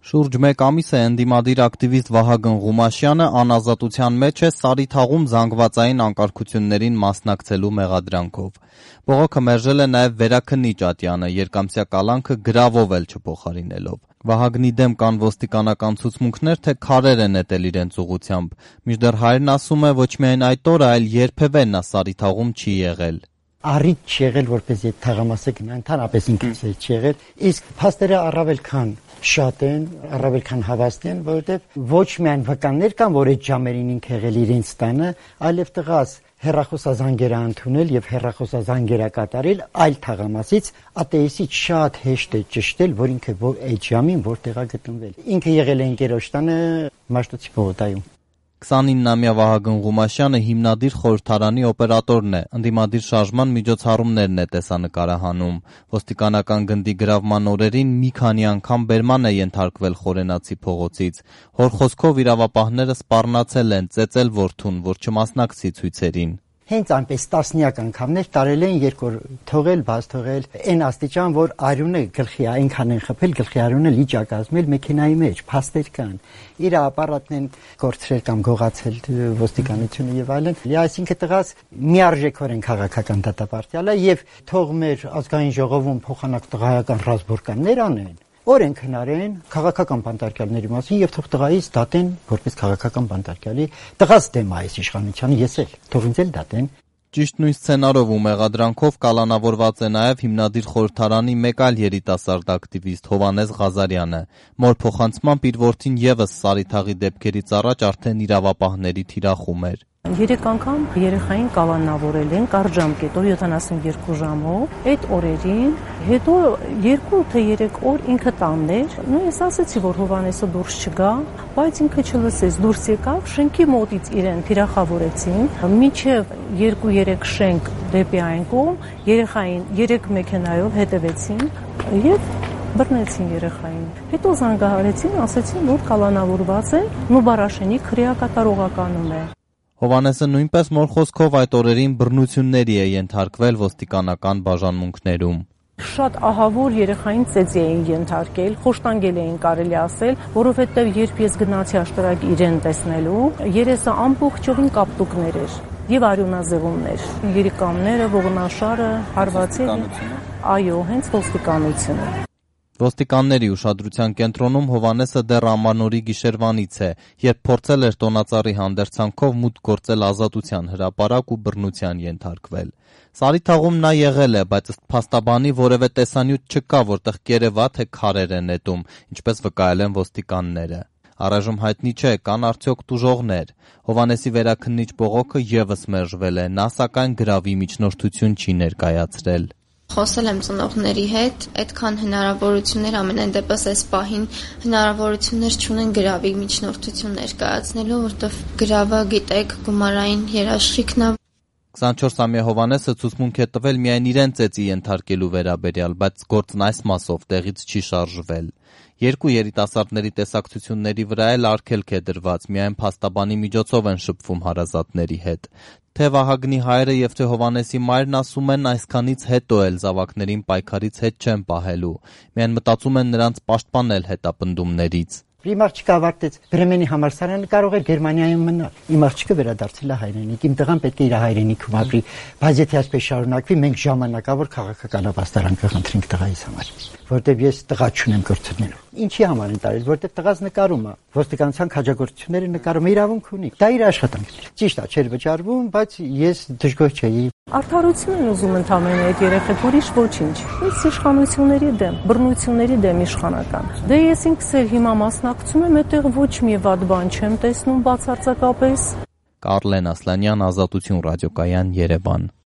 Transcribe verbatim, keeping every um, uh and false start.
Շուրջ մեկ ամիս է ընդդիմադիր ակտիվիստ Վահագն Ղումաշյանը անազատության մեջ է Սարիթաղում զանգվածային անկարգություններին մասնակցելու մեղադրանքով։ Բողոքը մերժել է նաև Վերաքննիչ Ատյանը, երկամսյա կալանքը գրավով էլ չփոխարինելով։ Վահագնի դեմ կան ոստիկանական ցուցմունքներ, թե քարեր է նետել իրենց ուղղությամբ, մինչդեռ հայրն ասում է ոչ միայն այդ օրը, այլ երբևէ նա Սարիթաղում չի եղել։ Առիթ չի եղել, որպես այդ թաղամասը գնա, ընդհանրապես ինքս էլ չի եղել, իսկ փաստերը առավել քան շատ են, առավել քան հավաստ են, որովհետև ոչ միայն վկաններ կան, որ այդ ժամերին ինքը եղել իրենց տանը, այլև տղաս հեռախոսազանգեր ընդունել եւ հեռախոսազանգեր կատարել այլ թաղամասից, ատեիսից շատ հեշտ է ճշտել, որ ինքը այդ ժամին որտեղ է գտնվել։ Ինքը եղել է ընկերոջ տանը Մաշտոցի պողոտայում։ քսանիննամյա Վահագն Ղումաշյանը հիմնադիր խորհրդարանի օպերատորն է, ընդդիմադիր շարժման միջոցառումներն է տեսանկարահանում։ Ոստիկանական գնդի գրավման օրերին մի քանի անգամ բերման է ենթարկվել Խորենացի փողոցից։ Հոր խոսքով իրավապահները սպառնացել են, ծեծել որդուն, որ չմասնակցի ցույցերին։ Հենց այնպես տասնյակ անգամներ տարել են երկու թողել, բաց թողել, այն աստիճան, որ արյունը գլխի այնքան են խփել, գլխի արյունը լիճ է կազմել մեքենայի մեջ, փաստեր կան։ Իր ապարատն են կորցրել կամ գողացել ոստիկանությունը եւ այլն։ Այսինքն տղաս միարժեքորեն քաղաքական դատապարտյալ է եւ թող մեր ազգային ժողովում փոխանակ տղայական ռազմորկաններ անեն։ Օրենք հնարեն քաղաքական բանտարկյալների մասին եւ թող տղայից դատեն որպես քաղաքական բանտարկյալի տղաս դեմ այս իշխանությանը ես էլ թող ինձ էլ դատեն։ Ճիշտ նույն սցենարով ու մեղադրանքով կալանավորված է նաև հիմնադիր խորհրդարանի մեկ այլ երիտասարդ ակտիվիստ Հովհաննես Ղազարյանը։ Մոր փոխանցմամբ իր որդին եւս Սարիթաղի դեպքերից առաջ արդեն իրավապահների թիրախում էր։ Երեք անգամ երեխային կալանավորել են կարճամկետով յոթանասունյոթ ժամով, այդ օրերին, հետո երկու թե երեք օր ինքը տանն էր, ու ես ասեցի, որ Հովհաննեսը դուրս չգա, բայց ինքը չլսեց, դուրս եկավ, շենքի մոտից իրեն թիրախավորեցին, մինչև երկու-երեք շենք դեպի այն կողմ, երեխային երեք մեքենայով հետևեցին եւ բռնեցին երեխային։ Հետո զանգահարեցին, ասեցին, որ կալանավորված է, ու Բարաշենի քրեակատարողականում է։ Հովհաննեսը նույնպես մոր խոսքով այդ օրերին բռնությունների է ենթարկվել ոստիկանական բաժանմունքներում։ Շատ ահավոր երեխային ծեծի էին ենթարկել, խոշտանգել էին կարելի ասել, որովհետև երբ ես գնացի աշտարակ իրեն տեսնելու, երեսը ամբողջովին կապտուկներ էր եւ արյունազեղումներ։ Երիկամները, ողնաշարը, հարվածել, այո, հենց ոստիկանությունը։ Ոստիկանների ուշադրության կենտրոնում Հովհաննեսը դեռ ամանորի գիշերվանից է, երբ փորձել էր տոնածառի հանդերձանքով մուտք գործել Ազատության հրապարակ ու բռնության ենթարկվել։ Սարիթաղում նա եղել է, բայց ըստ փաստաբանի որևէ տեսանյութ չկա, որտեղ կերևա թե քարեր են նետում, ինչպես վկայել են ոստիկանները։ Առայժմ հայտնի չէ, կան արդյոք տուժողներ։ Հովհաննեսի վերաքննիչ բողոքը եւս մերժվել է, նա սակայն գրավի միջնորդություն չի ներկայացրել։ Խոսել եմ ծնողների հետ, այդքան հնարավորություններ ամենայն դեպս այս պահին հնարավորություններ չունեն գրավի միջնորդություն ներկայացնելու, որտեղ գրավը գիտեք գումարային երաշխիքն է։ քսանչորսամյա Հովհաննեսը ցուցմունք է տվել միայն իրեն ծեծի ենթարկելու վերաբերյալ, բայց գործն այս մասով տեղից չի շարժվել։ Երկու երիտասարդների տեսակցությունների վրա էլ արգելք է դրված, միայն փաստաբանի միջոցով են շփվում հարազատների հետ։ Թե Վահագնի հայրը եւ թե Հովհաննեսի մայրն ասում են այսքանից հետո էլ զավակներին պայքարից հետ չեն պահելու, միայն մտածում են նրանց պաշտպանել հետապնդումներից։ Իմ աղջիկը ավարտեց Բրեմենի համալսարանը, կարող էր Գերմանիայում մնալ։ Իմ աղջիկը վերադարձել է հայրենիք, իմ տղան պետք է իր հայրենիքում ապրի, բայց եթե այսպես շարունակվի, մենք ժամանակավոր քաղաքական ապաստարանք կխնդրենք տղայիս համար, որտեղ ես տղա չունեմ կրթելու։ Ինչի համար են տարել, որտեղ տղաս նկարում է, ոստիկանության քաջագործությունները նկարում է, իրավունք ունի։ Դա իր աշխատանքն է։ Ճիշտ է, չէր վճարվում, բայց ես դժգոհ չէի։ Արդարություն են ուզում ընդամենը այդ երեխեք, ուրիշ ոչինչ։ Ես իշխանությունների դեմ, բռնությունների դեմ իշխանական։ Դե ես ինքս էլ հիմա մասնակցում եմ, այդտեղ ոչ մի վատ բան չեմ տեսնում բացարձակապես։ Կարլեն Ասլանյան, Ազատություն ռադիոկայան, Երևան։